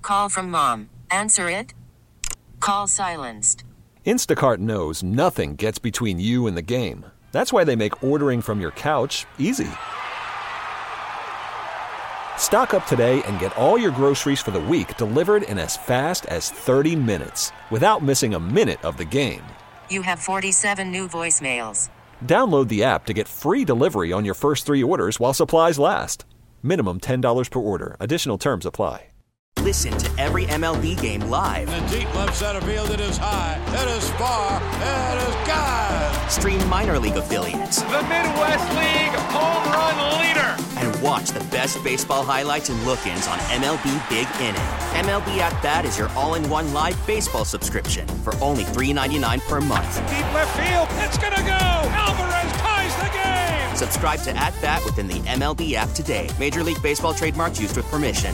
call from mom. Answer it. Call silenced. Instacart knows nothing gets between you and the game. That's why they make ordering from your couch easy. Stock up today and get all your groceries for the week delivered in as fast as 30 minutes without missing a minute of the game. You have 47 new voicemails. Download the app to get free delivery on your first 3 orders while supplies last. Minimum $10 per order. Additional terms apply. Listen to every MLB game live. In the deep left center field, it is high, it is far, it is God. Stream minor league affiliates. The Midwest League home run leader. And watch the best baseball highlights and look-ins on MLB Big Inning. MLB At Bat is your all-in-one live baseball subscription for only $3.99 per month. Deep left field, it's gonna go. Alvarez ties the game. Subscribe to At Bat within the MLB app today. Major League Baseball trademarks used with permission.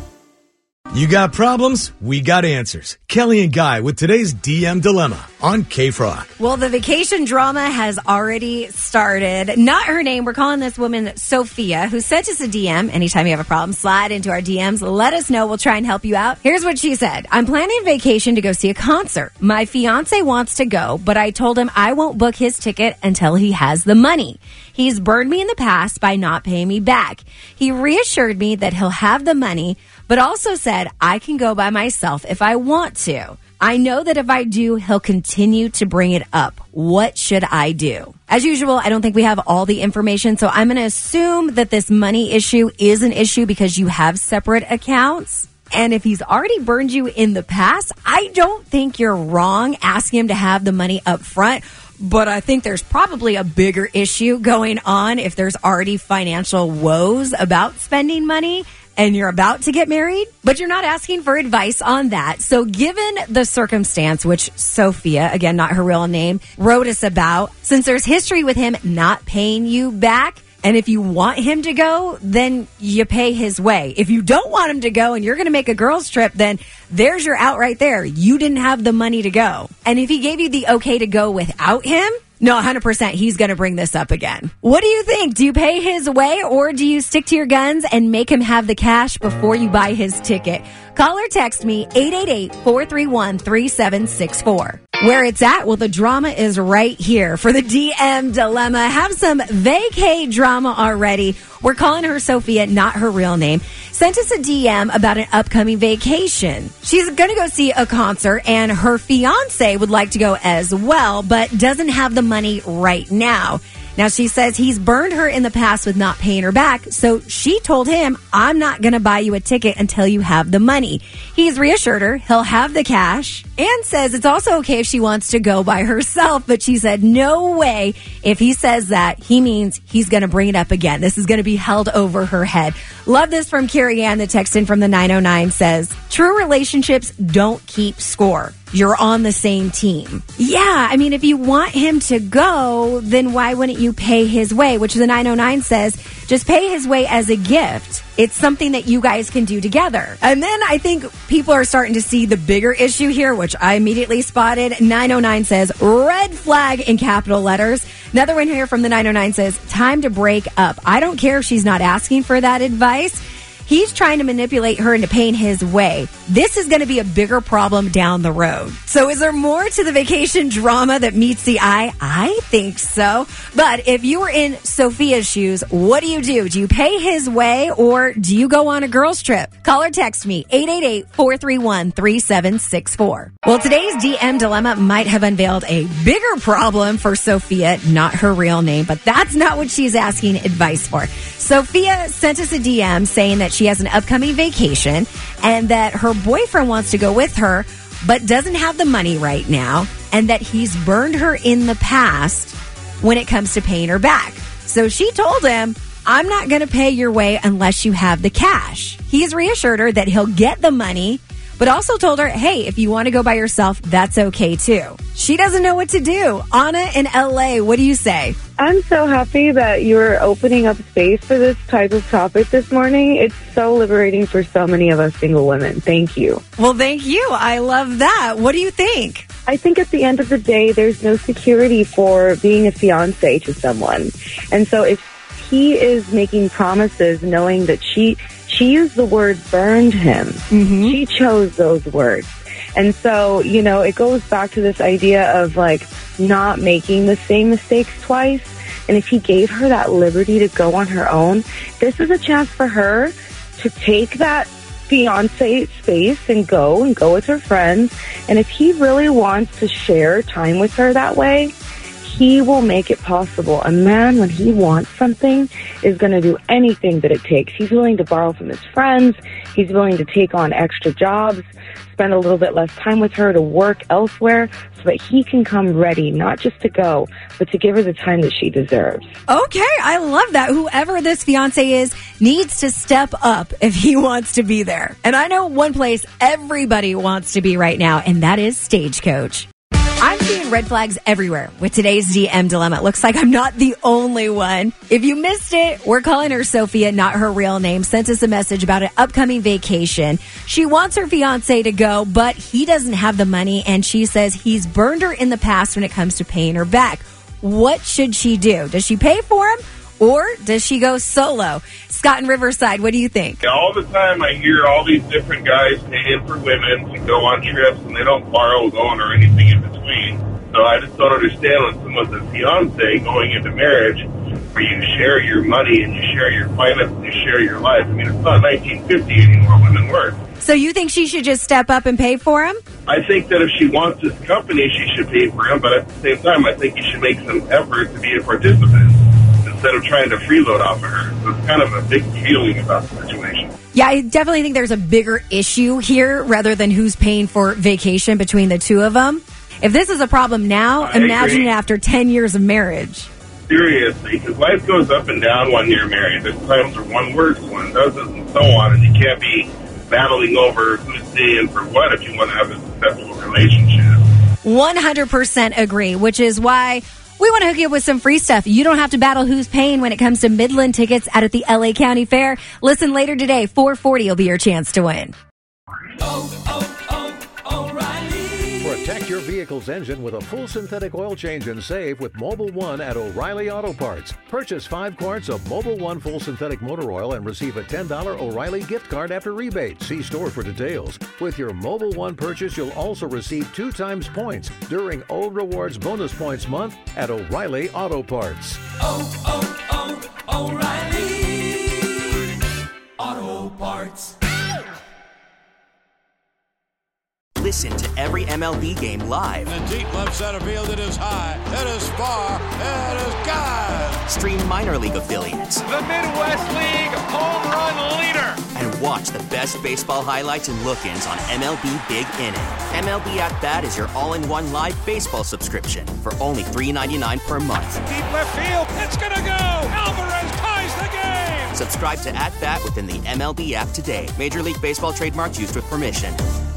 You got problems? We got answers. Kelly and Guy with today's DM Dilemma on KFROC. Well, the vacation drama has already started. Not her name. We're calling this woman Sophia, who sent us a DM. Anytime you have a problem, slide into our DMs. Let us know. We'll try and help you out. Here's what she said. I'm planning vacation to go see a concert. My fiance wants to go, but I told him I won't book his ticket until he has the money. He's burned me in the past by not paying me back. He reassured me that he'll have the money, but also said I can go by myself if I want to. I know that if I do, he'll continue to bring it up. What should I do? As usual, I don't think we have all the information, so I'm going to assume that this money issue is an issue because you have separate accounts. And if he's already burned you in the past, I don't think you're wrong asking him to have the money up front. But I think there's probably a bigger issue going on if there's already financial woes about spending money and you're about to get married, but you're not asking for advice on that. So given the circumstance, which Sophia, again, not her real name, wrote us about, since there's history with him not paying you back, and if you want him to go, then you pay his way. If you don't want him to go and you're going to make a girls trip, then there's your out right there. You didn't have the money to go. And if he gave you the okay to go without him, no, 100% he's going to bring this up again. What do you think? Do you pay his way or do you stick to your guns and make him have the cash before you buy his ticket? Call or text me 888-431-3764. Where it's at, well, the drama is right here. For the DM Dilemma, have some vacay drama already. We're calling her Sophia, not her real name. Sent us a DM about an upcoming vacation. She's going to go see a concert, and her fiance would like to go as well, but doesn't have the money right now. Now, she says he's burned her in the past with not paying her back, so she told him, I'm not going to buy you a ticket until you have the money. He's reassured her he'll have the cash and says it's also okay if she wants to go by herself, but she said no way. If he says that, he means he's going to bring it up again. This is going to be held over her head. Love this from Carrie Ann. The text in from the 909 says, true relationships don't keep score. You're on the same team. Yeah, I mean, if you want him to go, then why wouldn't you pay his way? Which the 909 says, just pay his way as a gift. It's something that you guys can do together. And then I think people are starting to see the bigger issue here, which I immediately spotted. 909 says, red flag in capital letters. Another one here from the 909 says, time to break up. I don't care if she's not asking for that advice. He's trying to manipulate her into paying his way. This is going to be a bigger problem down the road. So is there more to the vacation drama that meets the eye? I think so. But if you were in Sophia's shoes, what do? Do you pay his way or do you go on a girls trip? Call or text me, 888-431-3764. Well, today's DM Dilemma might have unveiled a bigger problem for Sophia, not her real name, but that's not what she's asking advice for. Sophia sent us a DM saying that she has an upcoming vacation and that her boyfriend wants to go with her, but doesn't have the money right now, and that he's burned her in the past when it comes to paying her back. So she told him, I'm not going to pay your way unless you have the cash. He's reassured her that he'll get the money, but also told her, hey, if you want to go by yourself, that's okay too. She doesn't know what to do. Anna in LA, what do you say? I'm so happy that you're opening up space for this type of topic this morning. It's so liberating for so many of us single women. Thank you. Well, thank you. I love that. What do you think? I think at the end of the day, there's no security for being a fiance to someone. And so if he is making promises knowing that she she used the word burned him. She chose those words. And so, you know, it goes back to this idea of, like, not making the same mistakes twice. And if he gave her that liberty to go on her own, this is a chance for her to take that fiance space and go with her friends. And if he really wants to share time with her that way, he will make it possible. A man, when he wants something, is going to do anything that it takes. He's willing to borrow from his friends. He's willing to take on extra jobs, spend a little bit less time with her, to work elsewhere so that he can come ready, not just to go, but to give her the time that she deserves. Okay, I love that. Whoever this fiance is needs to step up if he wants to be there. And I know one place everybody wants to be right now, and that is Stagecoach. I'm seeing red flags everywhere with today's DM Dilemma. It looks like I'm not the only one. If you missed it, we're calling her Sophia, not her real name. Sent us a message about an upcoming vacation. She wants her fiance to go, but he doesn't have the money, and she says he's burned her in the past when it comes to paying her back. What should she do? Does she pay for him, or does she go solo? Scott in Riverside, what do you think? All the time I hear all these different guys paying for women to go on trips, and they don't borrow, going, or anything in between. So I just don't understand when someone's a fiance going into marriage where you share your money and you share your finances and you share your life. I mean, it's not 1950 anymore. Women work. So you think she should just step up and pay for him? I think that if she wants this company, she should pay for him. But at the same time, I think you should make some effort to be a participant instead of trying to freeload off of her. So it's kind of a big feeling about the situation. Yeah, I definitely think there's a bigger issue here rather than who's paying for vacation between the two of them. If this is a problem now, imagine it after 10 years of marriage. Seriously, because life goes up and down when you're married. There's times where one works, one doesn't, and so on, and you can't be battling over who's paying for what if you want to have a successful relationship. 100% agree, which is why we want to hook you up with some free stuff. You don't have to battle who's paying when it comes to Midland tickets out at the LA County Fair. Listen later today, 4:40 will be your chance to win. Protect your vehicle's engine with a full synthetic oil change and save with Mobil 1 at O'Reilly Auto Parts. Purchase 5 quarts of Mobil 1 full synthetic motor oil and receive a $10 O'Reilly gift card after rebate. See store for details. With your Mobil 1 purchase, you'll also receive 2 times points during O Rewards Bonus Points Month at O'Reilly Auto Parts. O'Reilly Auto Parts. Listen to every MLB game live. In the deep left center field, it is high, it is far, it is gone. Stream minor league affiliates. The Midwest League home run leader. And watch the best baseball highlights and look-ins on MLB Big Inning. MLB At Bat is your all-in-one live baseball subscription for only $3.99 per month. Deep left field, it's gonna go. Alvarez ties the game. Subscribe to At Bat within the MLB app today. Major League Baseball trademarks used with permission.